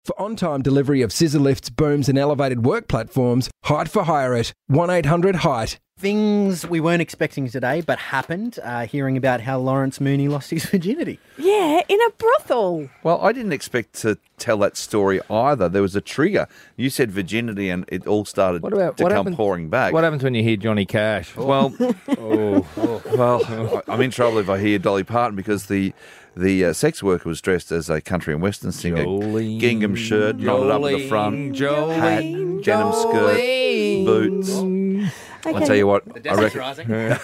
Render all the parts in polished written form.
For on-time delivery of scissor lifts, booms and elevated work platforms, Height for Hire it. 1-800-HEIGHT. Things we weren't expecting today but happened, hearing about how Lawrence Mooney lost his virginity. Yeah, in a brothel. Well, I didn't expect to tell that story either. There was a trigger. You said virginity and it all started to come pouring back. What happens when you hear Johnny Cash? Well, I'm in trouble if I hear Dolly Parton because the sex worker was dressed as a country and western singer. Jolene, gingham shirt, knotted up at the front, hat, denim skirt, boots. Okay. I'll tell you what, The desk was rising. That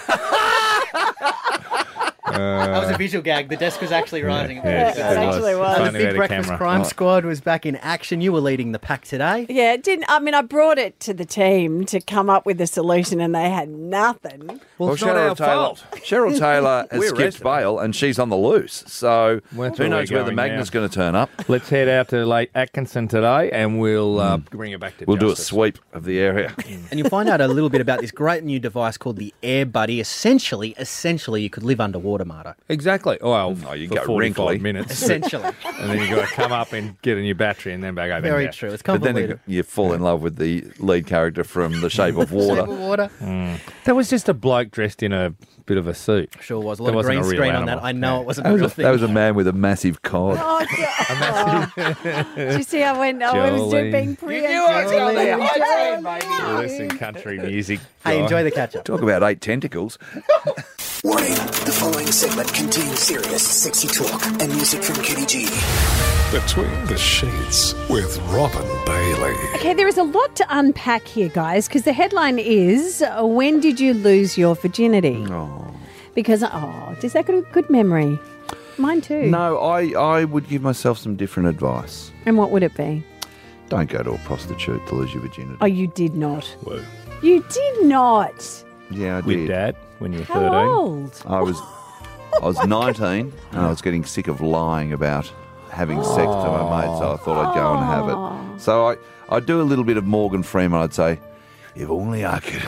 was a visual gag. The desk was actually rising. Yeah, it actually was. The Finally had Big a Breakfast camera. Crime Squad was back in action. You were leading the pack today. Yeah, it didn't. I mean, I brought it to the team to come up with a solution, and they had nothing. Well, it's not our fault. Cheryl Taylor has We're skipped arrested. bail and she's on the loose. So Well, that's who where knows we're where the going Magnus now. going to turn up. Let's head out to Lake Atkinson today and we'll bring it back to We'll do a justice. sweep of the area. And you'll find out a little bit about this great new device called the Air Buddy. Essentially, you could live underwater, Marto. Exactly. Well, No, you for go 45 wrinkly. minutes. Essentially. And then you've got to come up and get a new battery and then back over. Very there. true. It's But then convoluted. you fall in love with the lead character from The Shape of Water. Shape of water. That was just a bloke dressed in a bit of a suit. Sure was. A That lot of wasn't green a real screen on that. animal. I know Yeah. it wasn't a real thing. That was a man with a massive cod. Oh, did you see? I went. Oh, I was Jolene. being preemptive. Listen, country music. Hey, guy. enjoy the catch-up. Talk about 8 tentacles. Warning, the following segment contains serious, sexy talk and music from Kenny G. Between the Sheets with Robin Bailey. Okay, there is a lot to unpack here, guys, because the headline is, when did you lose your virginity? Because, does that got a good memory? Mine too. No, I would give myself some different advice. And what would it be? Don't go to a prostitute to lose your virginity. Oh, you did not. Whoa. You did not. Yeah, I With did. Dad when you were How 13. old? I was 19 and I was getting sick of lying about having sex to my mate, so I thought I'd go and have it. So I'd do a little bit of Morgan Freeman. I'd say, if only I could.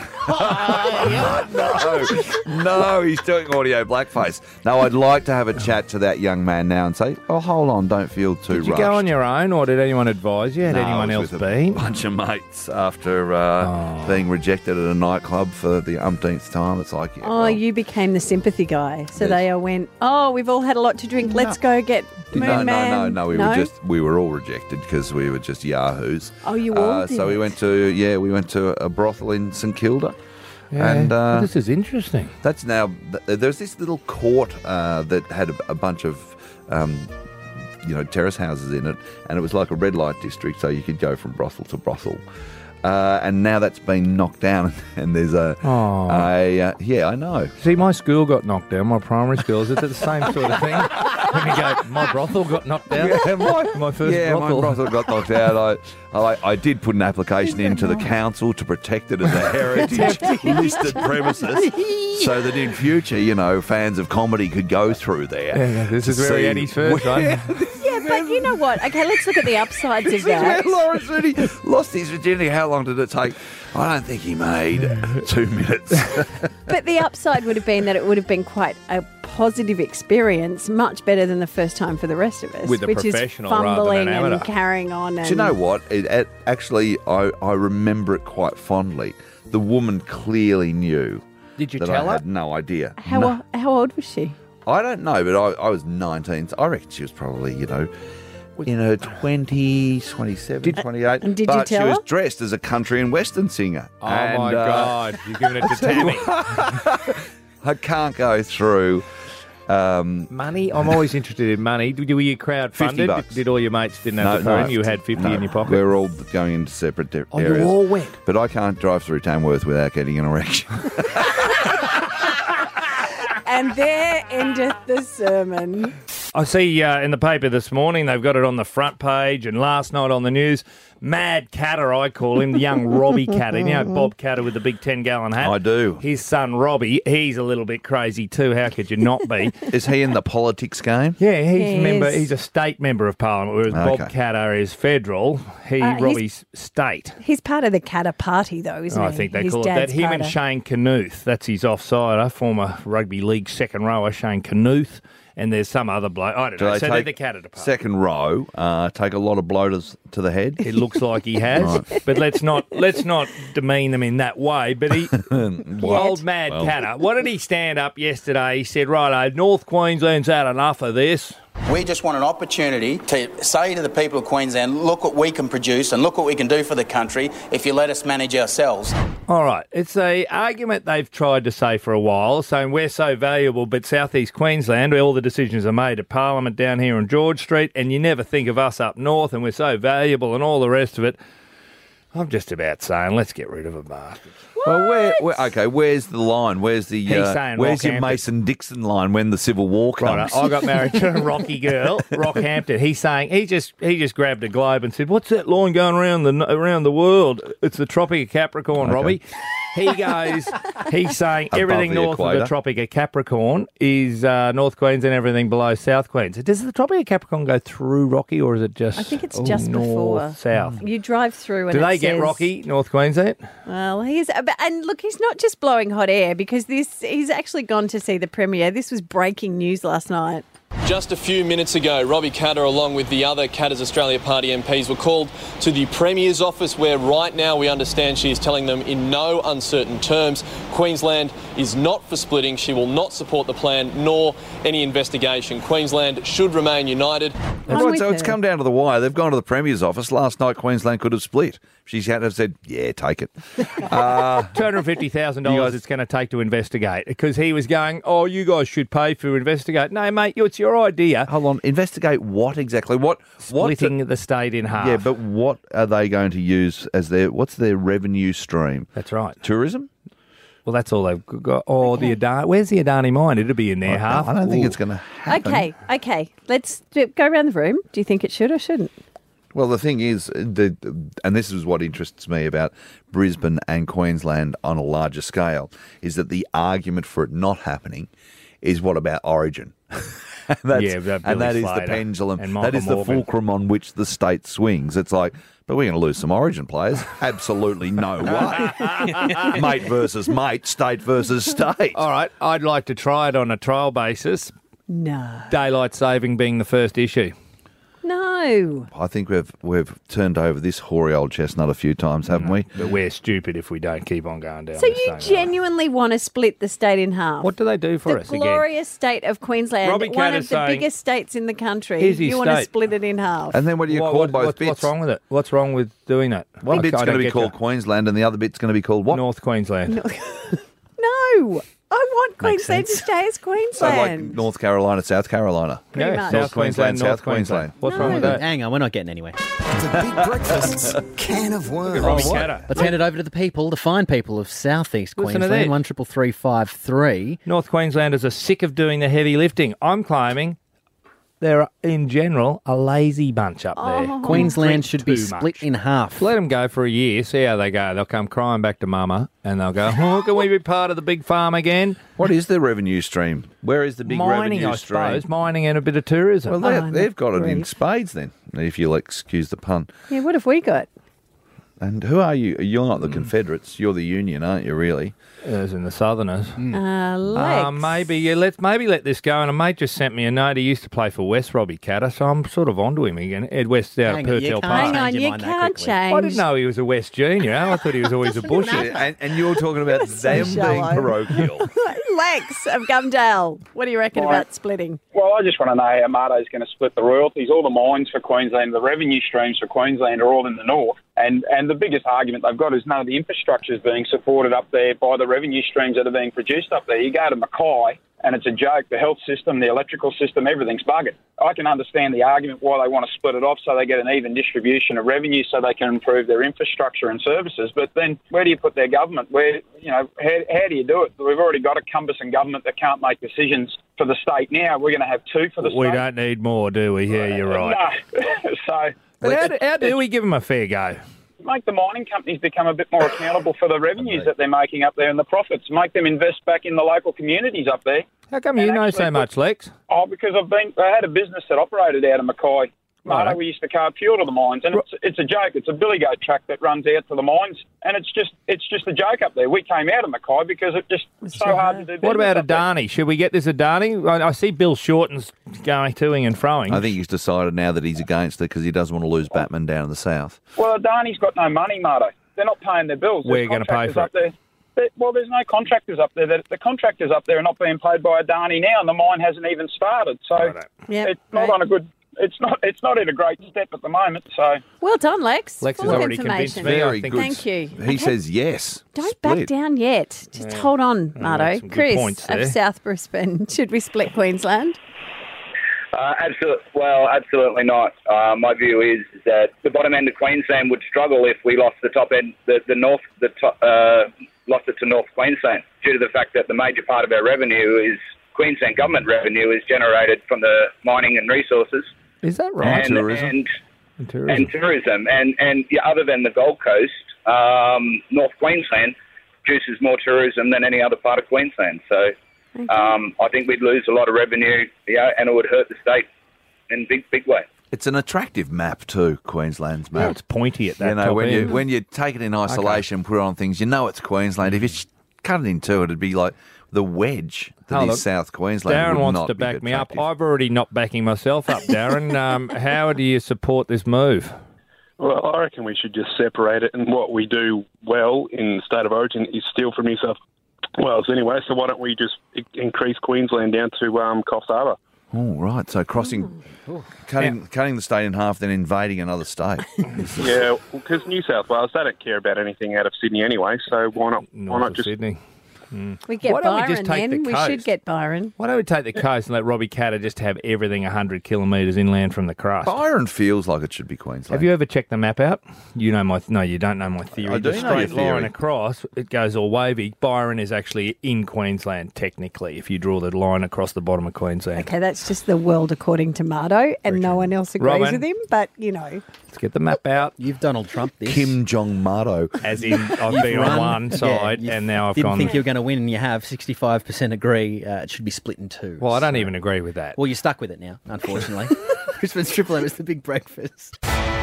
No, he's doing audio blackface. No, I'd like to have a chat to that young man now and say, oh, hold on, don't feel too Did you rushed. go on your own or did anyone advise you? Had No, anyone I else was with been? a bunch of mates after being rejected at a nightclub for the umpteenth time. It's like, yeah, Oh, well, you became the sympathy guy. So Yes. they all went, oh, we've all had a lot to drink. Let's go get Moon Man. No. We were all rejected because we were just yahoos. Oh, you all did So we it. went to a brothel in St Kilda. Yeah. And This is interesting. that's now, there's this little court that had a bunch of, terrace houses in it, and it was like a red light district, so you could go from brothel to brothel. And now that's been knocked down, and there's yeah, I know. See, my school got knocked down, my primary school. Is it the same sort of thing? When you go, my brothel got knocked down? my first brothel. My brothel got knocked out. I did put an application into the council to protect it as a heritage listed premises, so that in future, fans of comedy could go through there. Yeah, this to is where he see had his first one. Yeah, but you know what? Okay, let's look at the upsides of that. Lawrence Mooney lost his virginity. How long did it take? I don't think he made 2 minutes. But the upside would have been that it would have been quite a positive experience, much better than the first time for the rest of us. With a which professional is rather than fumbling an amateur. and carrying on. And Do you know what? Actually, I remember it quite fondly. The woman clearly knew Did you that tell I her? had no idea. How old was she? I don't know, but I was 19. So I reckon she was probably, in her 20s, 27, 28. and did you but tell she was her? dressed as a country and western singer. Oh, And, my God. You're giving it to Tammy. I can't go through. Money? I'm always interested in money. Were you crowd-funded? $50. Did all your mates didn't have the phone? You had 50 in your pocket? We were all going into separate Oh, areas. you all went? But I can't drive through Tamworth without getting an erection. And there endeth the sermon. I see in the paper this morning, they've got it on the front page, and last night on the news, Mad Catter, I call him, the young Robbie Catter. You know Bob Catter with the big 10-gallon hat? I do. His son, Robbie, he's a little bit crazy too. How could you not be? Is he in the politics game? Yeah, Yes. he's a state member of Parliament, whereas Bob Okay. Catter is federal. Robbie's state. He's part of the Catter party, though, isn't he? I think they His call it that. dad's Him and Catter. Shane Knuth. That's his offsider, former rugby league second rower, Shane Knuth. and there's some other bloke. I don't Do know. they So they're take the Katter department. second row, take a lot of bloaters to the head? It looks like he has, but let's not demean them in that way. But old Mad Katter, what did he stand up yesterday? He said, "Righto, North Queensland's had enough of this." We just want an opportunity to say to the people of Queensland, look what we can produce and look what we can do for the country if you let us manage ourselves. All right, it's a argument they've tried to say for a while, saying we're so valuable, but South East Queensland, where all the decisions are made at Parliament down here on George Street, and you never think of us up north, and we're so valuable and all the rest of it. I'm just about saying, let's get rid of them bastards. Well, where's the line? Where's the saying where's your Rockhampton. Mason-Dixon line when the Civil War comes? Right, I got married to a Rocky girl, Rockhampton. He's saying he just grabbed a globe and said, "What's that line going around the world? It's the Tropic of Capricorn, Okay. Robbie." He's saying everything the north equator. of the Tropic of Capricorn is North Queensland, everything below South Queensland. Does the Tropic of Capricorn go through Rocky, or is it just? I think it's just north, before. south. You drive through and Do it they get says- Rocky, North Queensland? Well, and look, he's not just blowing hot air because he's actually gone to see the Premier. This was breaking news last night. Just a few minutes ago, Robbie Katter, along with the other Katters Australia Party MPs, were called to the Premier's office, where right now we understand she is telling them in no uncertain terms Queensland is not for splitting. She will not support the plan nor any investigation. Queensland should remain united. I'm Right, with so it's her. come down to the wire. They've gone to the Premier's office. Last night, Queensland could have split. She's had to have said, yeah, take it. $250,000 it's going to take to investigate, because he was going, "Oh, you guys should pay for investigate." No, mate, it's your idea. Hold on. Investigate what exactly? Splitting the state in half. Yeah, but what are they going to use as what's their revenue stream? That's right. Tourism? Well, that's all they've got. Oh, the Adani. Where's the Adani mine? It'll be in their half. I don't think it's going to happen. Okay. Let's go around the room. Do you think it should or shouldn't? Well, the thing is, and this is what interests me about Brisbane and Queensland on a larger scale, is that the argument for it not happening is what about Origin? And that Billy is the Slater pendulum. and That is Michael the Morgan. fulcrum on which the state swings. It's like, but we're going to lose some Origin players. Absolutely no way. Mate versus mate, state versus state. All right, I'd like to try it on a trial basis. No. Daylight saving being the first issue. No. I think we've turned over this hoary old chestnut a few times, haven't we? But we're stupid if we don't keep on going down So the you same road. genuinely want to split the state in half? What do they do for the us again? glorious state of Queensland, Robbie one Katter's of the saying, biggest states in the country. here's his You want to state. split it in half. And then what do you call both bits? What's wrong with it? What's wrong with doing that? One bit's I going to don't be get called you. Queensland and the other bit's going to be called what? North Queensland. No. I want Queensland to sense. stay as So like Queensland. North Carolina, South Carolina. Pretty Yeah, much. South North Queensland, Queensland, North South Queensland. What's wrong with that? Hang on, we're not getting anywhere. The Big Breakfast's can of worms. Robbie Katter. Let's hand it over to the people, the fine people of South East Listen to Queensland. this. 133353. North Queenslanders are sick of doing the heavy lifting. I'm claiming they're, in general, a lazy bunch up there. Queensland Drink should be too split much. in half. Let them go for a year, see how they go. They'll come crying back to mama and they'll go, "Oh, can we be part of the big farm again?" What is the revenue stream? Where is the big Mining, revenue I stream? suppose. Mining and a bit of tourism. Well, they've got it in grief. spades then, if you'll excuse the pun. Yeah, what have we got? And who are you? You're not the Confederates. You're the Union, aren't you, really? As in the Southerners. Lex. Maybe let this go. And a mate just sent me a note. He used to play for West, Robbie Katter, so I'm sort of onto him again. Ed West out Hang of on, you Purtell can't Park. Hang on, change your you mind that can't quickly. change. I didn't know he was a West junior. I thought he was always a Bushy. And you're talking about them being shallow. parochial. Lex of Gumdale. What do you reckon about splitting? Well, I just want to know how Marto's going to split the royalties. All the mines for Queensland, the revenue streams for Queensland are all in the north. And the biggest argument they've got is none of the infrastructure is being supported up there by the revenue streams that are being produced up there. You go to Mackay and it's a joke. The health system, the electrical system, everything's buggered. I can understand the argument why they want to split it off so they get an even distribution of revenue so they can improve their infrastructure and services. But then where do you put their government? How do you do it? We've already got a cumbersome government that can't make decisions for the state now. We're going to have two for the state. We don't need more, do we? Yeah, you're right. No. So But how do we give them a fair go? make the mining companies become a bit more accountable for the revenues that they're making up there and the profits. Make them invest back in the local communities up there. How come you know so much, Lex? Oh, because I had a business that operated out of Mackay Marta, Right. we used to carve fuel to the mines, and it's a joke. It's a billy goat track that runs out to the mines, and it's just a joke up there. We came out of Mackay because it just was so hard to do business. What about up there. Adani? Should we get this Adani? I see Bill Shorten's going toing and froing. I think he's decided now that he's against it because he doesn't want to lose Batman down in the south. Well, Adani's got no money, Marta. They're not paying their bills. We're going to pay for it. Well, there's no contractors up there. The contractors up there are not being paid by Adani now, and the mine hasn't even started. So it's not on a good. It's not in a great step at the moment. So Well done, Lex. Lex Full has of already convinced information. me. I Very think good. Thank you. He Okay. says yes. Don't back Split. down yet. Just hold on, Marto. some good Chris points of there. South Brisbane. Should we split Queensland? Absolutely not. My view is that the bottom end of Queensland would struggle if we lost the top end, lost it to North Queensland, due to the fact that the major part of our revenue is Queensland government revenue is generated from the mining and resources. Is that right? And tourism. And yeah, other than the Gold Coast, North Queensland produces more tourism than any other part of Queensland. So I think we'd lose a lot of revenue, and it would hurt the state in big way. It's an attractive map too, Queensland's map. It's pointy at that You know, top when end. when you take it in isolation, put it on things, you know it's Queensland. If you cut it in two, it'd be like the wedge that Oh, is look, South Queensland. Darren would wants not to be back me up. attractive. I've already not backing myself up, Darren. How do you support this move? Well, I reckon we should just separate it, and what we do well in the state of origin is steal from New South Wales anyway, so why don't we just increase Queensland down to Coffs Harbour? Oh, right. So cutting the state in half, then invading another state. Yeah, because New South Wales, they don't care about anything out of Sydney anyway, so why not just... Sydney. We get Why don't we Byron just take then. the We coast? should get Byron. Why don't we take the coast and let Robbie Catter just have everything 100 kilometres inland from the crust? Byron feels like it should be Queensland. Have you ever checked the map out? You know you don't know my theory. I do the know your straight line theory. across, it goes all wavy. Byron is actually in Queensland, technically, if you draw the line across the bottom of Queensland. Okay, that's just the world according to Marto, and no one else agrees Robin? with him, but, you know. Let's get the map out. You've Donald Trump this. Kim Jong-Marto. As in, I've been on one side, and now I've didn't gone... think you were going to win, and you have 65% agree. It should be split in two. Well, I don't even agree with that. Well, you're stuck with it now, unfortunately. Brisbane's Triple M is the big breakfast.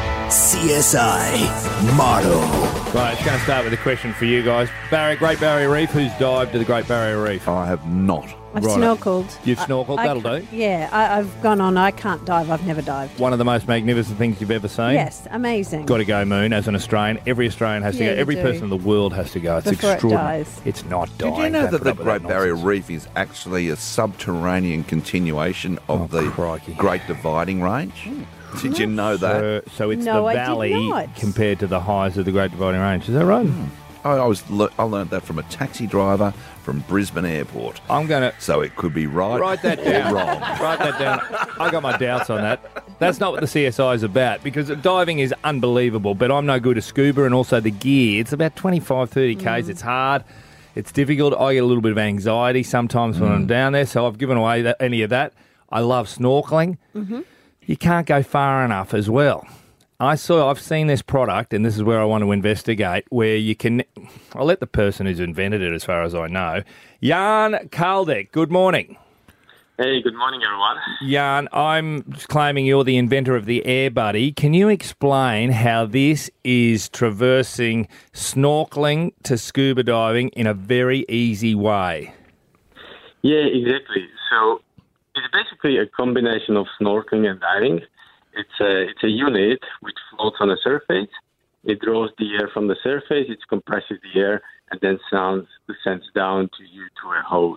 CSI Motto. Right, it's going to start with a question for you guys. Great Barrier Reef, who's dived to the Great Barrier Reef? I have not. I've Righto. snorkeled. You've snorkeled? That'll do. Yeah, I've gone on. I can't dive. I've never dived. One of the most magnificent things you've ever seen. Yes, amazing. Got to go, Moon, as an Australian. Every Australian has to Yeah, go. you Every do. person in the world has to go. It's Before it extraordinary. dies. It's not dying. Did you know Don't that put the up with Great that Barrier nonsense. Reef is actually a subterranean continuation of the crikey. Great Dividing Range? Did you know that? So it's No, the I did valley not. compared to the highs of the Great Dividing Range. Is that right? I learned that from a taxi driver from Brisbane Airport. I'm going to... So it could be right. Write that or down. wrong. Write that down. I got my doubts on that. That's not what the CSI is about, because diving is unbelievable, but I'm no good at scuba, and also the gear. It's about 25, 30 Ks. It's hard. It's difficult. I get a little bit of anxiety sometimes when I'm down there, so I've given away any of that. I love snorkeling. Mm-hmm. You can't go far enough as well. I've seen this product, and this is where I want to investigate, where you can... I'll let the person who's invented it, as far as I know. Jan Kaldek, good morning. Hey, good morning, everyone. Jan, I'm claiming you're the inventor of the Air Buddy. Can you explain how this is traversing snorkeling to scuba diving in a very easy way? Yeah, exactly. So it's basically a combination of snorkeling and diving. It's a unit which floats on the surface. It draws the air from the surface, it compresses the air, and then sends down to you to a hose.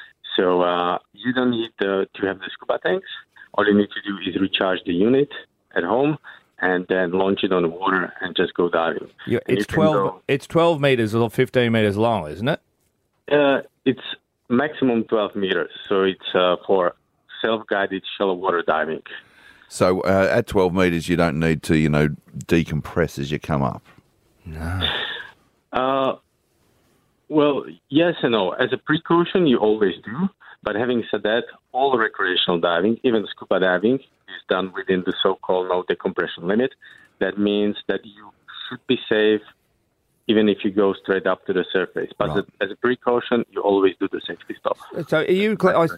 So you don't need to have the scuba tanks. All you need to do is recharge the unit at home and then launch it on the water and just go diving. Yeah, And it's you can 12. It's 12 meters or 15 meters long, isn't it? It's maximum 12 meters, so it's for self-guided shallow water diving. So at 12 metres, you don't need to, decompress as you come up. Well, yes and no. As a precaution, you always do. But having said that, all recreational diving, even scuba diving, is done within the so-called no decompression limit. That means that you should be safe even if you go straight up to the surface. But as a precaution, you always do the safety stuff. So are you?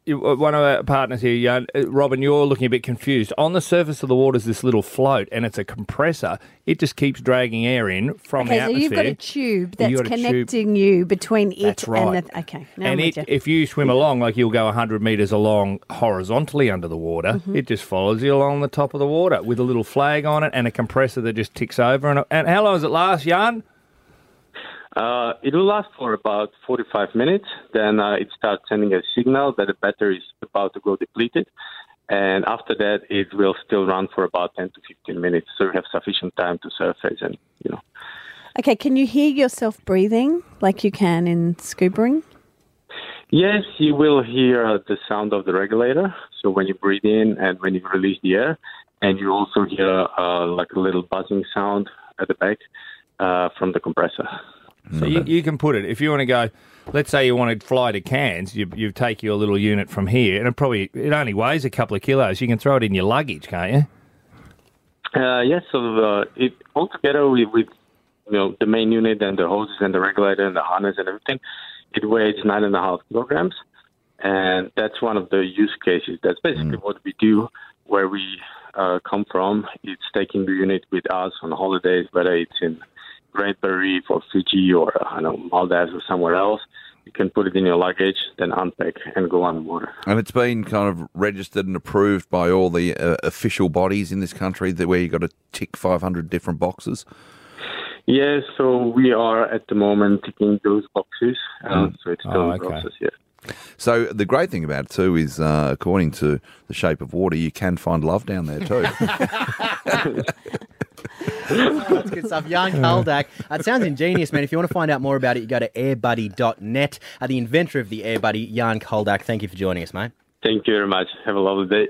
one of our partners here, Robin, you're looking a bit confused. On the surface of the water is this little float, and it's a compressor. It just keeps dragging air in from the atmosphere. So you've got a tube that's connecting you between it and the... Okay, now and if you swim along, like you'll go 100 metres along horizontally under the water, it just follows you along the top of the water with a little flag on it and a compressor that just ticks over. And how long does it last, Jan? It will last for about 45 minutes. Then it starts sending a signal that the battery is about to go depleted. And after that, it will still run for about 10 to 15 minutes. So you have sufficient time to surface and, Okay, can you hear yourself breathing like you can in scubaing? Yes, you will hear the sound of the regulator. So when you breathe in and when you release the air. And you also hear like a little buzzing sound at the back from the compressor. So you can put it, if you want to go, let's say you want to fly to Cairns, you take your little unit from here, and it only weighs a couple of kilos. You can throw it in your luggage, can't you? Yes, so it altogether with the main unit and the hoses and the regulator and the harness and everything, it weighs 9.5 kilograms. And that's one of the use cases. That's basically what we do where we come from. It's taking the unit with us on holidays, whether it's in Great Barrier Reef or Fiji or Maldives or somewhere else. You can put it in your luggage, then unpack and go on water. And it's been kind of registered and approved by all the official bodies in this country where you've got to tick 500 different boxes? Yes, so we are at the moment ticking those boxes. So it's still in process, yeah. So the great thing about it too is, according to The Shape of Water, you can find love down there too. That's good stuff. Jan Kaldak. It sounds ingenious, man. If you want to find out more about it, you go to airbuddy.net. The inventor of the AirBuddy, Jan Kaldak, thank you for joining us, mate. Thank you very much. Have a lovely day.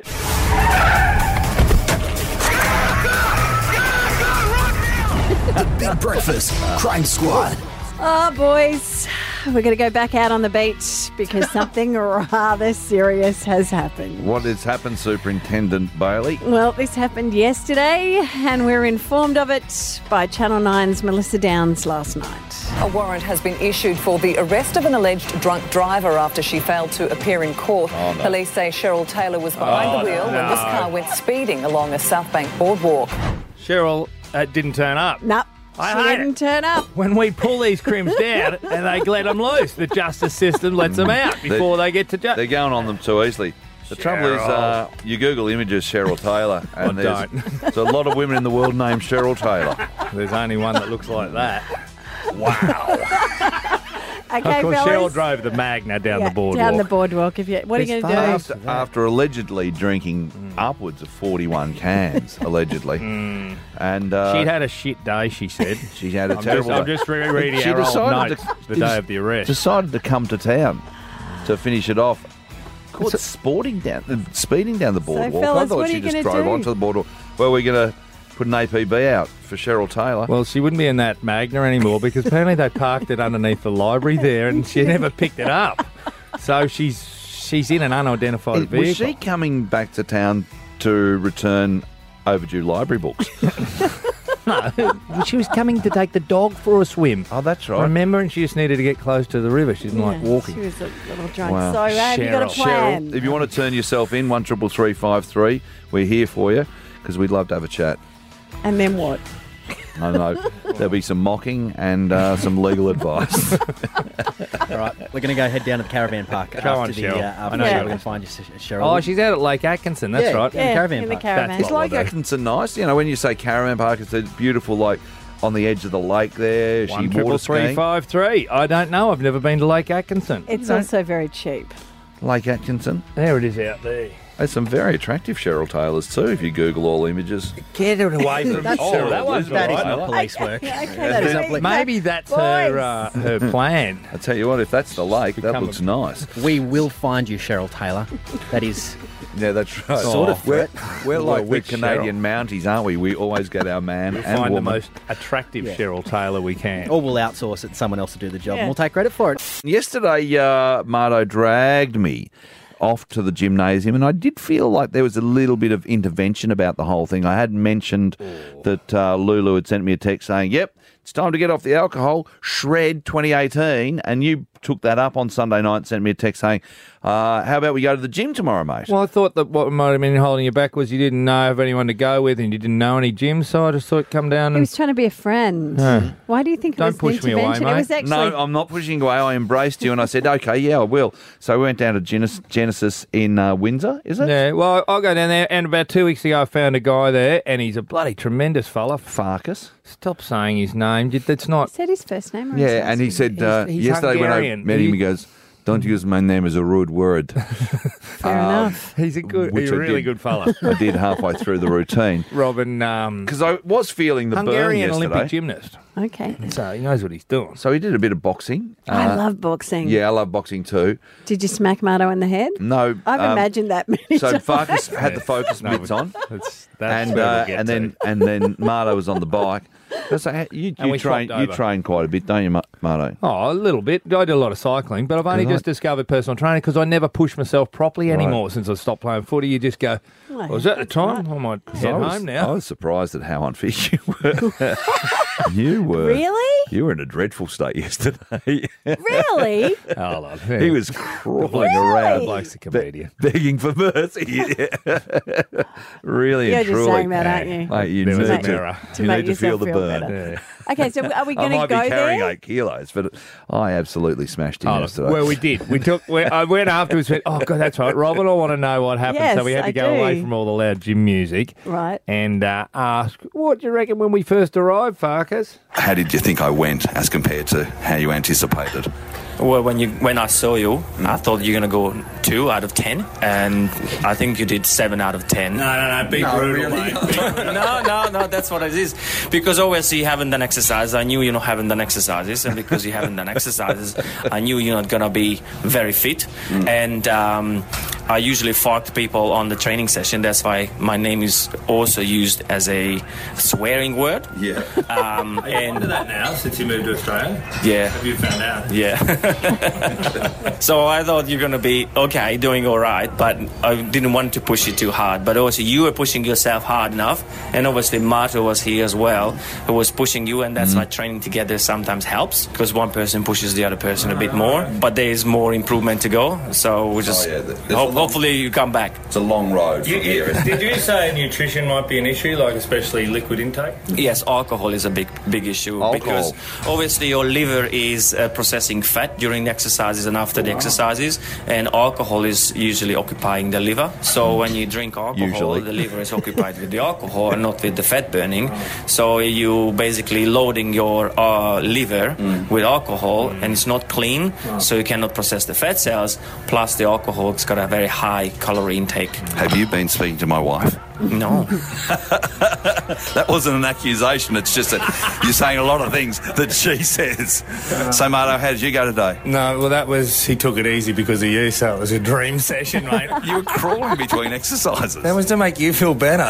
The Big Breakfast Crime Squad. Oh, boys, we're going to go back out on the beach because something rather serious has happened. What has happened, Superintendent Bailey? Well, this happened yesterday, and we're informed of it by Channel 9's Melissa Downs last night. A warrant has been issued for the arrest of an alleged drunk driver after she failed to appear in court. Police say Cheryl Taylor was behind the wheel when this car went speeding along a South Bank boardwalk. Cheryl didn't turn up. No. She didn't turn up. When we pull these crims down and they let them loose, the justice system lets them out before they get to jail. They're going on them too easily. The trouble is, you Google images Cheryl Taylor, and there's a lot of women in the world named Cheryl Taylor. There's only one that looks like that. Wow. Okay, of course, fellas. Cheryl drove the Magna down the boardwalk. Down the boardwalk. What are you going to do? After allegedly drinking upwards of 41 cans, allegedly. And she'd had a shit day, she said. She had a terrible day. I'm just rereading our old notes the day of the arrest. Decided to come to town to finish it off. Caught speeding down the boardwalk. Fellas, I thought she just drove onto the boardwalk. Well, we're going to put an APB out for Cheryl Taylor. Well, she wouldn't be in that Magna anymore because apparently they parked it underneath the library there and she never picked it up. So she's in an unidentified vehicle. Was she coming back to town to return overdue library books? No, she was coming to take the dog for a swim. Oh, that's right. Remember, and she just needed to get close to the river. She didn't like walking. She was a little drunk. Wow. So have you got a plan? Cheryl, if you want to turn yourself in, 133353, we're here for you because we'd love to have a chat. And then what? I know. There'll be some mocking and some legal advice. All right, we're going to go head down to the caravan park. Come on, Cheryl. I know we're going to find you, Cheryl. Oh, she's out at Lake Atkinson. That's right. In the caravan park. Caravan. Is Lake Atkinson nice? You know, when you say caravan park, it's a beautiful, like, on the edge of the lake there. 133353. I don't know. I've never been to Lake Atkinson. It's also very cheap. Lake Atkinson. There it is out there. There's some very attractive Cheryl Taylors too, if you Google all images. Get it away from Cheryl. That is not right. police work. Maybe that's her plan. I tell you what, if that's the lake, that looks nice. We will find you, Cheryl Taylor. That is... Yeah, that's right. Sort of threat. We're like the Canadian Mounties, aren't we? We always get our man and find woman. the most attractive Cheryl Taylor we can. Or we'll outsource it, someone else to do the job, and we'll take credit for it. Yesterday, Marto dragged me off to the gymnasium, and I did feel like there was a little bit of intervention about the whole thing. I had mentioned that Lulu had sent me a text saying, yep, It's time to get off the alcohol. Shred 2018. And you took that up on Sunday night and sent me a text saying, how about we go to the gym tomorrow, mate? Well, I thought that what might have been holding you back was you didn't know of anyone to go with and you didn't know any gyms, so I just thought come down He and... was trying to be a friend. Why do you think it was Don't push an me away, intervention? mate. It was actually... No, I'm not pushing away. I embraced you and I said, okay, yeah, I will. So we went down to Genesis in Windsor, is it? Yeah, well, I'll go down there, and about 2 weeks ago I found a guy there, and he's a bloody tremendous fella. Farkas. Stop saying his name. That's not... He said his first name or his Yeah, last and he name? said He's yesterday when I Hungarian. met him, he goes, don't use my name as a rude word. Fair enough. He's a really good fella. I did halfway through the routine. Robin, because I was feeling the burn Hungarian yesterday. Olympic gymnast. Okay. So he knows what he's doing. So he did a bit of boxing. I love boxing. Yeah, I love boxing too. Did you smack Marto in the head? No. I've imagined that many So times. Farkas had the focus mitts on. That's and where we'll get then Marto was on the bike. So you And we train swapped over. quite a bit, don't you, Marto? Oh, a little bit. I do a lot of cycling, but I've only just discovered personal training because I never push myself properly anymore since I stopped playing footy. You just go, was that the time? I might head home now. I was surprised at how unfit you were. You were. Really? You were in a dreadful state yesterday. Really? Hold on. He was crawling around, Bloke's a comedian. begging for mercy. Really You're and just truly. saying that, aren't you? Mate, you There was need a mirror. To you make need to feel yourself the feel burn. better. Okay, so are we I going to might go be carrying there? 8 kilos, but I absolutely smashed him yesterday. Well, we did. I went afterwards and went, oh, God, that's right. Robin, I want to know what happened. Yes, so we had to I go away do. from all the loud gym music. Right. And ask, what do you reckon when we first arrived, Farkas? How did you think I went as compared to how you anticipated? Well, when I saw you, I thought you're going to go 2 out of 10, and I think you did 7 out of 10. No, be brutal, mate. No, that's what it is. Because obviously you haven't done exercise. I knew you haven't done exercises, and because you haven't done exercises, I knew you're not going to be very fit. And I usually fuck people on the training session. That's why my name is also used as a swearing word. Yeah. Are you into that now since you moved to Australia? Yeah. Have you found out? Yeah. So I thought you're going to be okay, doing all right, but I didn't want to push you too hard. But also you were pushing yourself hard enough, and obviously Marto was here as well, who was pushing you, and that's why training together sometimes helps, because one person pushes the other person a bit more, but there is more improvement to go. So we just hopefully you come back. It's a long road from here. Did you say nutrition might be an issue, like especially liquid intake? Yes, alcohol is a big issue because obviously your liver is processing fat during the exercises and after the exercises, and alcohol is usually occupying the liver. So when you drink alcohol, the liver is occupied with the alcohol and not with the fat burning. So you basically loading your liver with alcohol, and it's not clean, so you cannot process the fat cells. Plus the alcohol's got a very high calorie intake. Have you been speaking to my wife? No. That wasn't an accusation. It's just that you're saying a lot of things that she says. So, Marto, how did you go today? No, well, he took it easy because of you, so it was a dream session, mate. You were crawling between exercises. That was to make you feel better.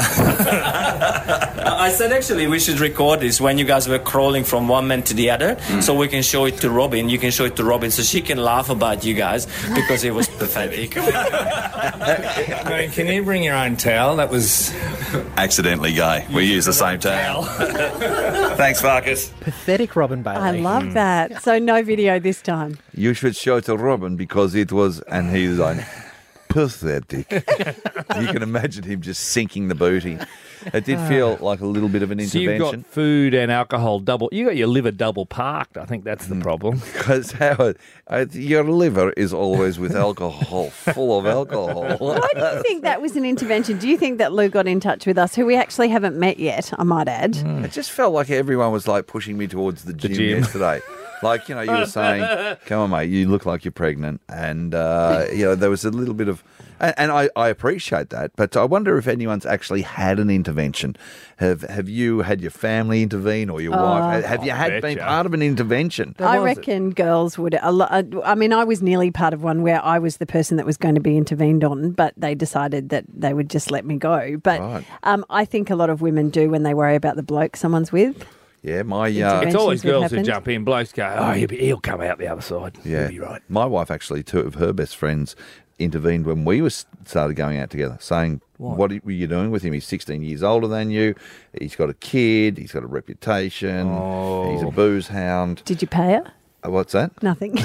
I said actually we should record this when you guys were crawling from one man to the other, so we can show it to Robin. You can show it to Robin so she can laugh about you guys because it was pathetic. I mean, can you bring your own towel? That was accidentally gay. We use the same towel. Thanks, Farkas. Pathetic Robin Bailey. I love that. So no video this time. You should show it to Robin because it was, and he was like, pathetic. You can imagine him just sinking the booty. It did feel like a little bit of an So intervention. you've got food and alcohol double. You got your liver double parked. I think that's the problem. Because your liver is always with alcohol, full of alcohol. Why do you think that was an intervention? Do you think that Lou got in touch with us, who we actually haven't met yet, I might add? It just felt like everyone was like pushing me towards the gym yesterday. Like, you were saying, come on, mate, you look like you're pregnant. And, there was a little bit of... And I appreciate that, but I wonder if anyone's actually had an intervention. Have you had your family intervene or your wife? Have you been part of an intervention? I reckon girls would. I mean, I was nearly part of one where I was the person that was going to be intervened on, but they decided that they would just let me go. But I think a lot of women do when they worry about the bloke someone's with. Yeah, it's always girls who jump in. Blokes go, he'll come out the other side. Yeah, he'll be right. My wife actually, 2 of her best friends intervened when we started going out together, saying, what were you doing with him? He's 16 years older than you. He's got a kid. He's got a reputation. He's a booze hound. Did you pay her? What's that? Nothing.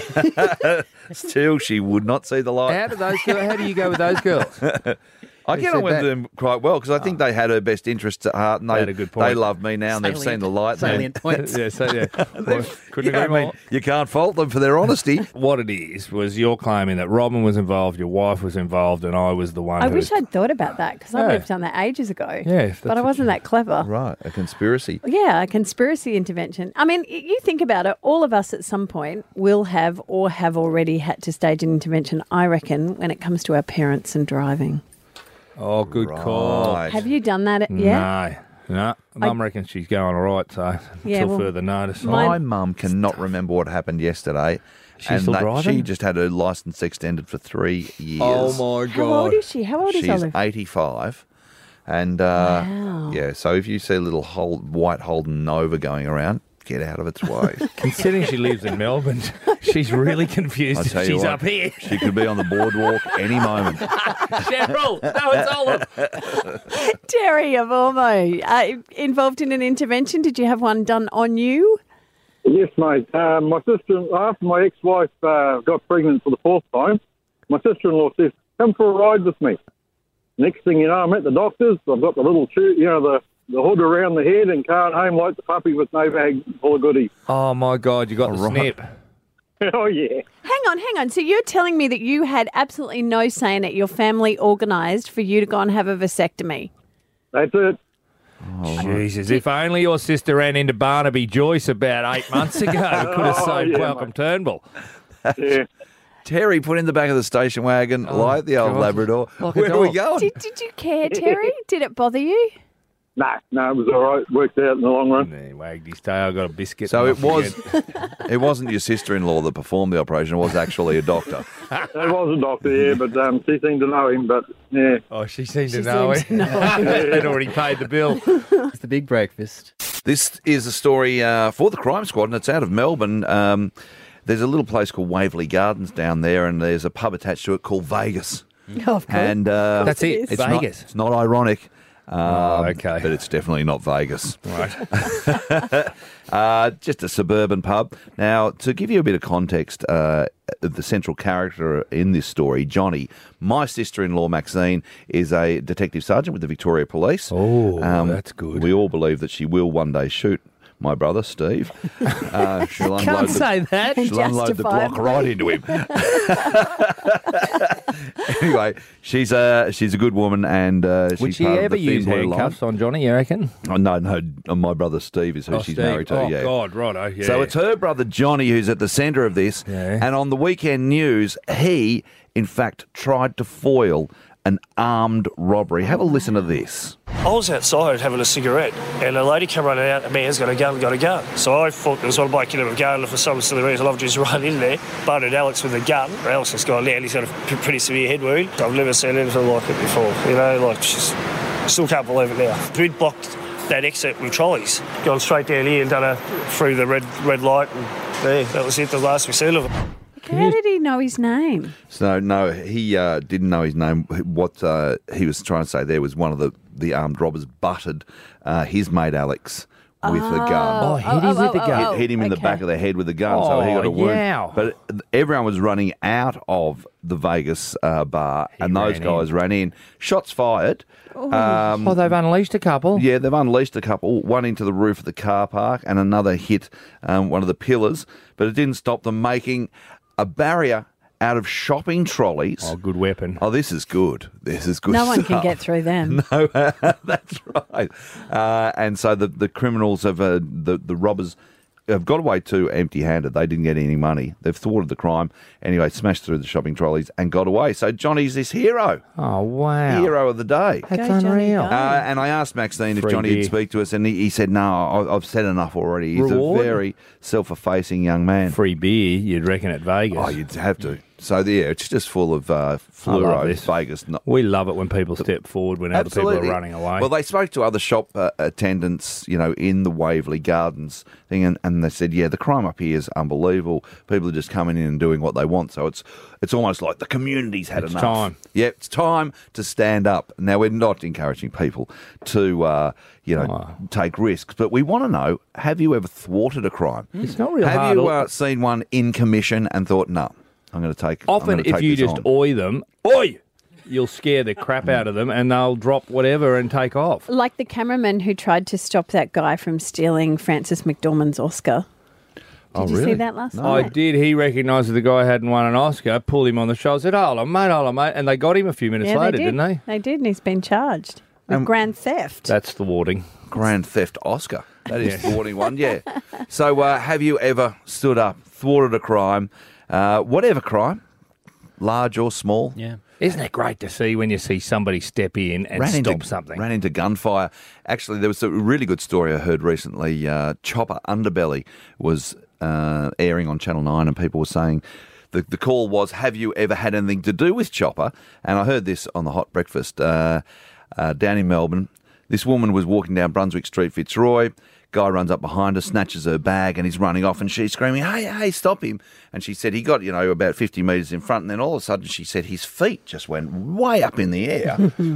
Still, she would not see the light. How do you go with those girls? I get on with them quite well because I think they had her best interests at heart, and had a good point. they love me now, and they've seen the light. Salient points. Couldn't agree more. You can't fault them for their honesty. What it is was you're claiming that Robin was involved, your wife was involved, and I was the one. I wish I'd thought about that because I would have done that ages ago. Yeah, but I wasn't that clever. Right, a conspiracy. Yeah, a conspiracy intervention. I mean, you think about it, all of us at some point will have or have already had to stage an intervention, I reckon, when it comes to our parents and driving. Oh, good call. Have you done that yet? No. Mum reckons she's going all right, so until further notice. My mum cannot remember what happened yesterday. She's still driving? She just had her licence extended for 3 years. Oh, my God. How old is she? How old is Olive? She's 85. And, wow. yeah, so if you see a little white Holden Nova going around, get out of its way. Considering she lives in Melbourne, she's really confused if she's up here. She could be on the boardwalk any moment. Cheryl, no, it's Olive. Terry of Ormo, involved in an intervention. Did you have one done on you? Yes, mate. My sister, after my ex-wife got pregnant for the 4th time, my sister-in-law says, come for a ride with me. Next thing you know, I'm at the doctor's. I've got the little the hood around the head and can't home like the puppy with no bag full of goodies. Oh, my God, you got the snip. Oh, yeah. Hang on. So you're telling me that you had absolutely no say in it. Your family organised for you to go and have a vasectomy. That's it. Oh, Jesus, if only your sister ran into Barnaby Joyce about 8 months ago. Could have saved Welcome Turnbull. Yeah. Terry put in the back of the station wagon, like the old Labrador. Where are we going? Did you care, Terry? Did it bother you? No, it was all right. Worked out in the long run. He wagged his tail, got a biscuit. So it wasn't your sister-in-law that performed the operation. It was actually a doctor. It was a doctor, yeah, but she seemed to know him. But yeah. Oh, she seemed to know him. They'd already paid the bill. It's the big breakfast. This is a story for the Crime Squad, and it's out of Melbourne. There's a little place called Waverley Gardens down there, and there's a pub attached to it called Vegas. Oh, of course. And that's it. It's Vegas. It's not ironic. Okay. But it's definitely not Vegas. Right. Just a suburban pub. Now, to give you a bit of context, the central character in this story, Johnny, my sister-in-law, Maxine, is a detective sergeant with the Victoria Police. Oh, that's good. We all believe that she will one day shoot my brother, Steve. She'll Can't say that. She'll unload the Glock right into him. Anyway, she's a good woman, and she's Would she part of ever the use Thin Blue handcuffs line. on Johnny, you reckon? Oh, no, my brother Steve is who she's Steve. married to. Oh, yeah. God, righto, yeah. So it's her brother Johnny who's at the centre of this, and on the weekend news, he, in fact, tried to foil an armed robbery. Have a listen to this. I was outside having a cigarette, and a lady came running out, the man's got a gun. So I thought there was one bloke in a gun, and for some silly reason I've just run in there, butted Alex with a gun. Alex has gone down, he's got a pretty severe head wound. I've never seen anything like it before, still can't believe it now. We'd blocked that exit with trolleys, gone straight down here and done through the red light, and that was it, the last we seen of it. How did he know his name? So, no, he didn't know his name. What he was trying to say there was one of the armed robbers butted his mate Alex with a gun. Oh, hit him with the gun. Hit him in the back of the head with a gun, so he got a wound. Yeah. But everyone was running out of the Vegas bar, and those guys ran in. Shots fired. They've unleashed a couple. Yeah, they've unleashed a couple. One into the roof of the car park, and another hit one of the pillars. But it didn't stop them making a barrier out of shopping trolleys. Oh, good weapon. Oh, this is good. No one stuff. can get through them. No, that's right. And so the criminals have, the robbers have got away too empty-handed. They didn't get any money. They've thwarted the crime. Anyway, smashed through the shopping trolleys and got away. So Johnny's this hero. Oh, wow. Hero of the day. That's unreal. And I asked Maxine if Free Johnny beer. would speak to us, and he said, no, I've said enough already. He's Reward? a very self-effacing young man. Free beer, you'd reckon, at Vegas. Oh, you'd have to. So it's just full of fluoro, Vegas. We love it when people step forward when other people are running away. Well, they spoke to other shop attendants, in the Waverley Gardens thing, and they said, the crime up here is unbelievable. People are just coming in and doing what they want. So it's almost like the community's had enough. It's time. Yeah, it's time to stand up. Now, we're not encouraging people to, take risks, but we want to know, have you ever thwarted a crime? It's not real Have hard. you seen one in commission and thought, no, I'm going to take Often, if you this just on. oi them, you'll scare the crap out of them and they'll drop whatever and take off. Like the cameraman who tried to stop that guy from stealing Frances McDormand's Oscar. Did you see that last night? I did. He recognised that the guy hadn't won an Oscar, pulled him on the shoulder, said, hold on, mate. And they got him a few minutes later, didn't they? They did, and he's been charged with grand theft. That's thwarting. Grand theft Oscar. That is thwarting one, yeah. So have you ever stood up, thwarted a crime, whatever crime, large or small? Yeah. Isn't it great to see when you see somebody step in and stop something? Ran into gunfire. Actually, there was a really good story I heard recently. Chopper Underbelly was airing on Channel 9 and people were saying the call was, have you ever had anything to do with Chopper? And I heard this on the Hot Breakfast down in Melbourne. This woman was walking down Brunswick Street, Fitzroy. Guy runs up behind her, snatches her bag, and he's running off, and she's screaming, hey, stop him. And she said he got, about 50 metres in front, and then all of a sudden she said his feet just went way up in the air.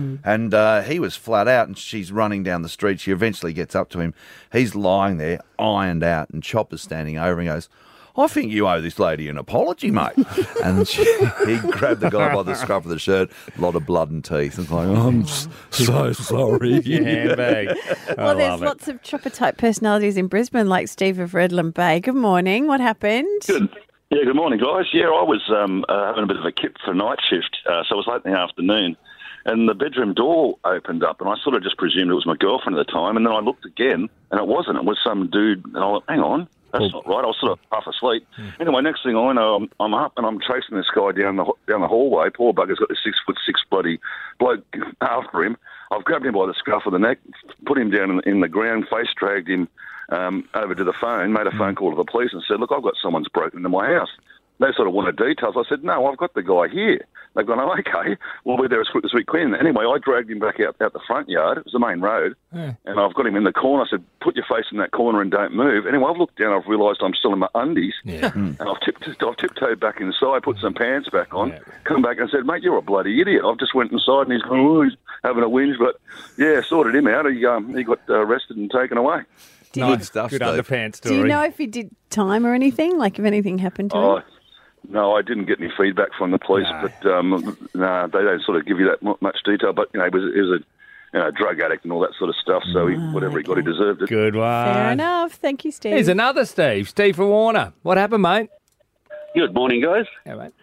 And he was flat out, and she's running down the street. She eventually gets up to him. He's lying there, ironed out, and Chopper's standing over and goes, I think you owe this lady an apology, mate. And he grabbed the guy by the scruff of the shirt, a lot of blood and teeth. And like, I'm so sorry. Handbag. Well, there's lots of Chopper-type personalities in Brisbane, like Steve of Redland Bay. Good morning. What happened? Good. Yeah, good morning, guys. Yeah, I was having a bit of a kip for night shift, so it was late in the afternoon. And the bedroom door opened up, and I sort of just presumed it was my girlfriend at the time. And then I looked again, and it wasn't. It was some dude. And I went, hang on. That's not right. I was sort of half asleep. Anyway, next thing I know, I'm up and I'm chasing this guy down the hallway. Poor bugger's got this 6'6" bloody bloke after him. I've grabbed him by the scruff of the neck, put him down in the ground, face dragged him over to the phone, made a phone call to the police and said, look, I've got someone's broken into my house. They sort of wanted details. I said, no, I've got the guy here. They've gone, oh, okay, we'll be there as quick as we can. Anyway, I dragged him back out the front yard. It was the main road. Yeah. And I've got him in the corner. I said, put your face in that corner and don't move. Anyway, I've looked down. I've realised I'm still in my undies. Yeah. And I've tiptoed back inside, put some pants back on, come back and said, mate, you're a bloody idiot. I've just went inside and he's going, oh, he's having a whinge. But, yeah, sorted him out. He got arrested and taken away. Good stuff, Good Steve. underpants story. Do you know if he did time or anything? Like if anything happened to him? No, I didn't get any feedback from the police, but no, they don't sort of give you that much detail. But, he was a drug addict and all that sort of stuff, so whatever he got, he deserved it. Good one. Fair enough. Thank you, Steve. Here's another Steve. Steve from Warner. What happened, mate? Good morning, guys. Yeah, mate.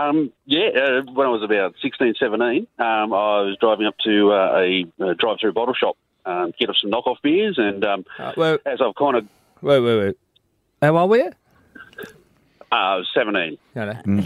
When I was about 16, 17, I was driving up to a drive-through bottle shop to get some knockoff beers, and as I've kind of... Wait. How old were you? I was 17. No. 18.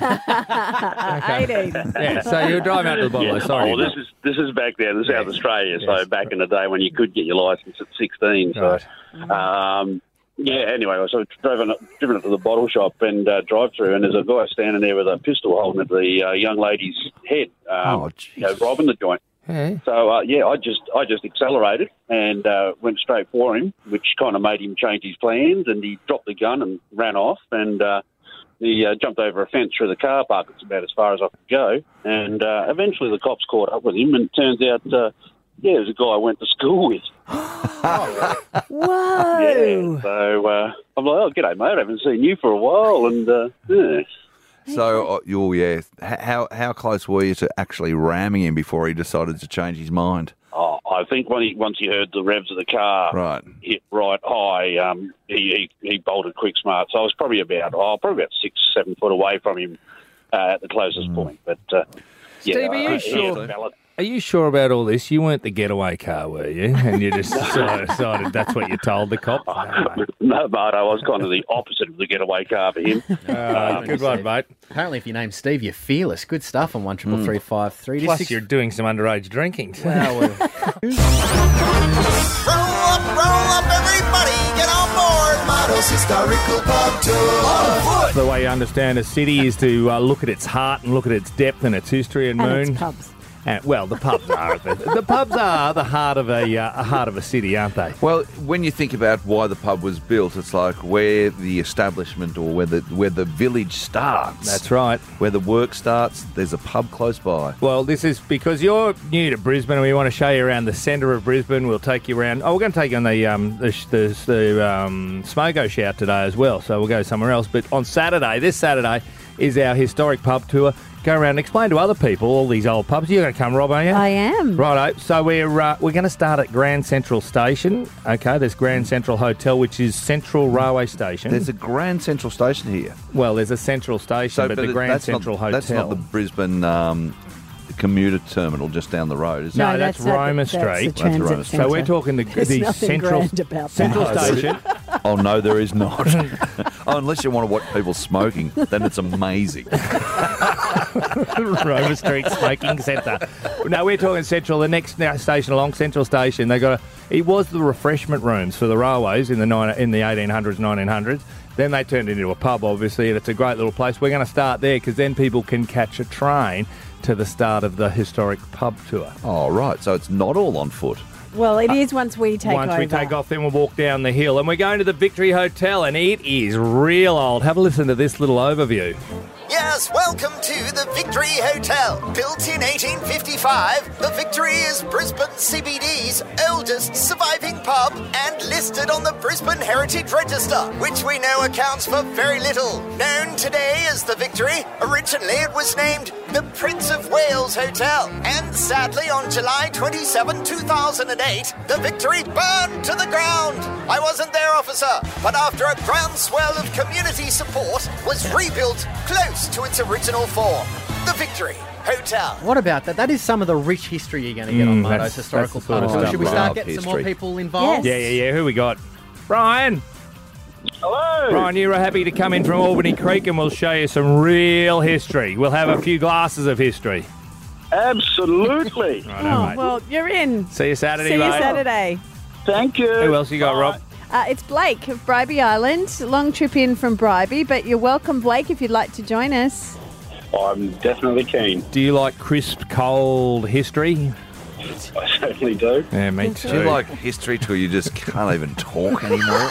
Yeah, so you were driving out to the bottle. Sorry. Well, this is back there in South Australia, so back in the day when you could get your licence at 16. So, anyway, so driven up to the bottle shop and drive-through, and there's a guy standing there with a pistol holding at the young lady's head, robbing the joint. Yeah. So I just accelerated and went straight for him, which kind of made him change his plans. And he dropped the gun and ran off. And he jumped over a fence through the car park. It's about as far as I could go. And eventually the cops caught up with him. And it turns out, it was a guy I went to school with. Whoa! Yeah. So I'm like, oh, g'day, mate. I haven't seen you for a while. And So, how close were you to actually ramming him before he decided to change his mind? Oh, I think once he heard the revs of the car hit right high, he bolted quick smart. So I was probably about 6-7 foot away from him at the closest point. But Steve, are you sure? Are you sure about all this? You weren't the getaway car, were you? And you just decided that's what you told the cop? No, but I was kind of the opposite of the getaway car for him. Good one, mate. Apparently, if your name's Steve, you're fearless. Good stuff on 13353. Plus, you're doing some underage drinking. Well, Roll up, everybody, get on board. Motto This historical pub tour on foot. The way you understand a city is to look at its heart and look at its depth and its history and moon. its pubs. Well, the pubs are the pubs are the heart of a city, aren't they? Well, when you think about why the pub was built, it's like where the establishment or where the village starts. That's right. Where the work starts, there's a pub close by. Well, this is because you're new to Brisbane and we want to show you around the centre of Brisbane. We'll take you around. Oh, we're going to take you on the Smogo shout today as well, so we'll go somewhere else. But on Saturday, this Saturday, is our historic pub tour. Go around and explain to other people all these old pubs. You're going to come, Rob, are you? I am. Righto. So we're going to start at Grand Central Station. Okay, there's Grand Central Hotel, which is Central Railway Station. There's a Grand Central Station here. Well, there's a Central Station, but the Grand Central Hotel. That's not the Brisbane commuter terminal just down the road, is it? No, that's Roma Street. That's the transit So we're talking the Central Station. Oh, no, there is not. Unless you want to watch people smoking, then it's amazing. Roma Street Smoking Centre. No, we're talking Central. The next station along Central Station, it was the refreshment rooms for the railways in the 1800s, 1900s. Then they turned it into a pub, obviously, and it's a great little place. We're going to start there because then people can catch a train to the start of the historic pub tour. Oh, right. So it's not all on foot. Well, it is once we take over. Once we take off, then we'll walk down the hill. And we're going to the Victory Hotel, and it is real old. Have a listen to this little overview. Yes, welcome to the Victory Hotel. Built in 1855, the Victory is Brisbane CBD's oldest surviving pub and listed on the Brisbane Heritage Register, which we know accounts for very little. Known today as the Victory, originally it was named the Prince of Wales Hotel. And sadly, on July 27, 2008, the Victory burned to the ground. I wasn't there, officer, but after a groundswell of community support, was rebuilt close to its original form. The Victory Hotel. What about that? That is some of the rich history you're going to get on Moto's historical pub. So should we start getting some more people involved? Yes. Yeah. Who we got? Brian. Hello. Brian, you're happy to come in from Albany Creek and we'll show you some real history. We'll have a few glasses of history. Absolutely. Mate. Well, you're in. See you Saturday, See mate. you Saturday. Thank you. Who else you got, Rob? It's Blake of Bribie Island. Long trip in from Bribie, but you're welcome, Blake, if you'd like to join us. I'm definitely keen. Do you like crisp, cold history? I certainly do. Yeah, me too. Do you like history till you just can't even talk anymore?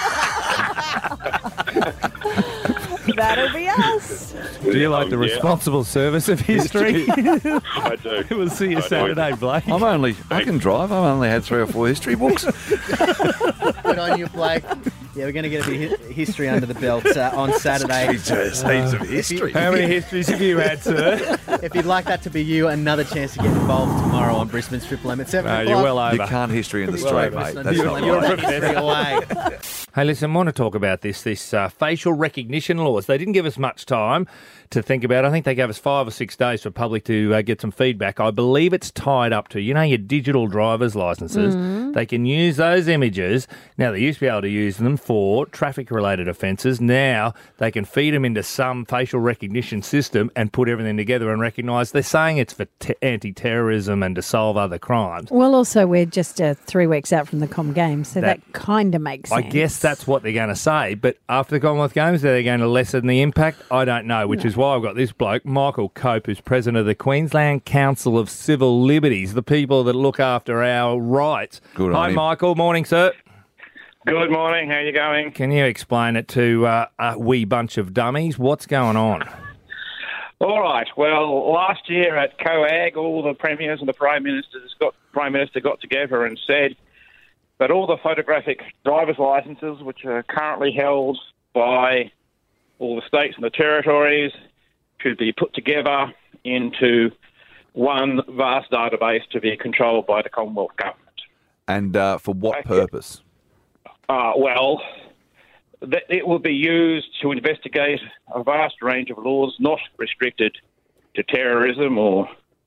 That'll be us. Do you like the responsible service of history? I do. We'll see you Saturday, Blake. I can drive. I've only had 3 or 4 history books. Good on you, Blake. Yeah, we're going to get a bit of history under the belt on Saturday. Jesus, heaps of history. How many histories have you had, sir? If you'd like that to be you, another chance to get involved tomorrow on Brisbane's Triple M at 7 o'clock. You're well over. You can't history in the street, mate. That's not You're right. a professor. Away. Hey, listen, I want to talk about this facial recognition laws. They didn't give us much time to think about. I think they gave us 5 or 6 days for public to get some feedback. I believe it's tied up to, your digital driver's licences. Mm-hmm. They can use those images. Now, they used to be able to use them for traffic-related offences. Now, they can feed them into some facial recognition system and put everything together and recognise. They're saying it's for anti-terrorism and to solve other crimes. Well, also, we're just 3 weeks out from the Com Games, so that kind of makes sense. I guess that's what they're going to say, but after the Commonwealth Games, are they going to lessen the impact? I don't know, which is why I've got this bloke, Michael Cope, who's president of the Queensland Council of Civil Liberties, the people that look after our rights. Good Hi, on him. Michael. Morning, sir. Good morning. How you going? Can you explain it to a wee bunch of dummies? What's going on? All right. Well, last year at COAG, all the premiers and the Prime Minister got together and said that all the photographic driver's licences, which are currently held by all the states and the territories, should be put together into one vast database to be controlled by the Commonwealth Government. And for what purpose? Well, it will be used to investigate a vast range of laws, not restricted to terrorism or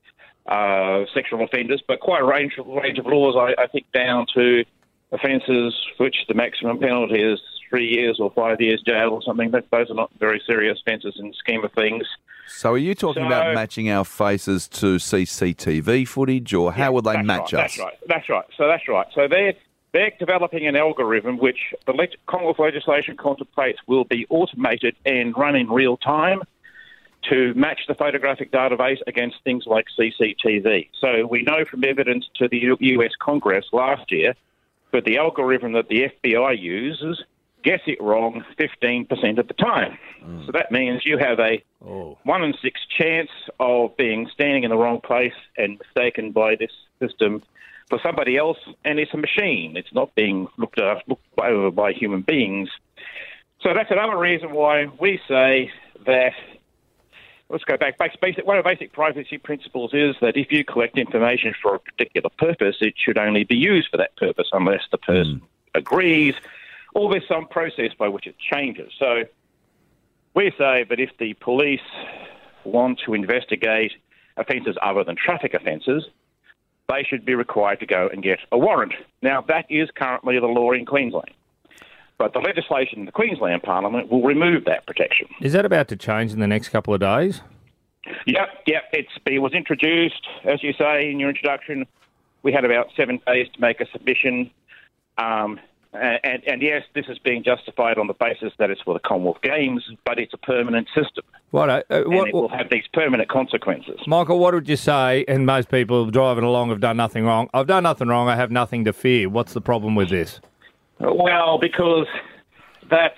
sexual offenders, but quite a range of laws, I think, down to offences which the maximum penalty is 3 years or 5 years jail or something. Those are not very serious offences in the scheme of things. So are you talking about matching our faces to CCTV footage, or how would they match us? That's right. So They're developing an algorithm which the Commonwealth legislation contemplates will be automated and run in real time to match the photographic database against things like CCTV. So we know from evidence to the US Congress last year that the algorithm that the FBI uses gets it wrong 15% of the time. So that means you have a 1 in 6 chance of being standing in the wrong place and mistaken by this system for somebody else, and it's a machine. It's not being looked over by human beings. So that's another reason why we say that, let's go back. One of the basic privacy principles is that if you collect information for a particular purpose, it should only be used for that purpose unless the person agrees or there's some process by which it changes. So we say that if the police want to investigate offences other than traffic offences, they should be required to go and get a warrant. Now, that is currently the law in Queensland. But the legislation in the Queensland Parliament will remove that protection. Is that about to change in the next couple of days? Yep. It was introduced, as you say in your introduction. We had about 7 days to make a submission. And yes, this is being justified on the basis that it's for the Commonwealth Games, but it's a permanent system. And it will have these permanent consequences. Michael, what would you say? And most people driving along have done nothing wrong. I've done nothing wrong. I have nothing to fear. What's the problem with this? Well, because that's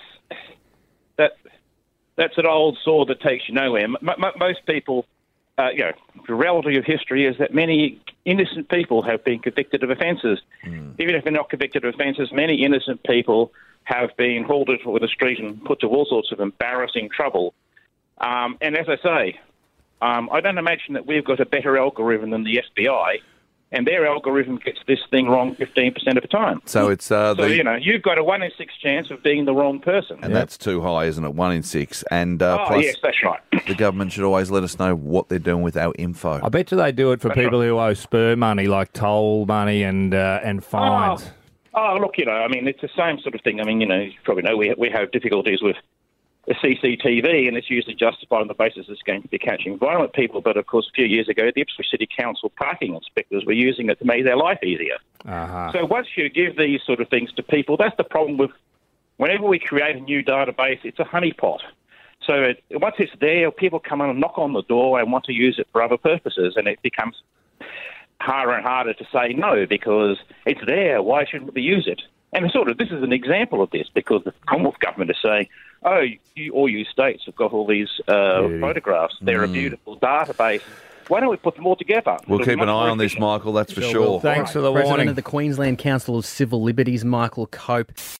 an old sword that takes you nowhere. Most people, the reality of history is that many innocent people have been convicted of offences. Even if they're not convicted of offences, many innocent people have been hauled into the street and put to all sorts of embarrassing trouble. And as I say, I don't imagine that we've got a better algorithm than the FBI, and their algorithm gets this thing wrong 15% of the time. So it's you've got a 1 in 6 chance of being the wrong person. And that's too high, isn't it? 1 in 6. And plus, yes, that's right. The government should always let us know what they're doing with our info. I bet you they do it for people who owe spur money, like toll money and fines. Look, it's the same sort of thing. You probably know we have difficulties with the CCTV, and it's usually justified on the basis it's going to be catching violent people. But, of course, a few years ago, the Ipswich City Council parking inspectors were using it to make their life easier. So once you give these sort of things to people, that's the problem with whenever we create a new database, it's a honeypot. So once it's there, people come in and knock on the door and want to use it for other purposes, and it becomes harder and harder to say no because it's there. Why shouldn't we use it? And this is an example of this because the Commonwealth government is saying, all you states have got all these photographs. They're a beautiful database. Why don't we put them all together? We'll keep an eye on this, Michael, that's for sure. Thanks for the warning. President of the Queensland Council of Civil Liberties, Michael Cope.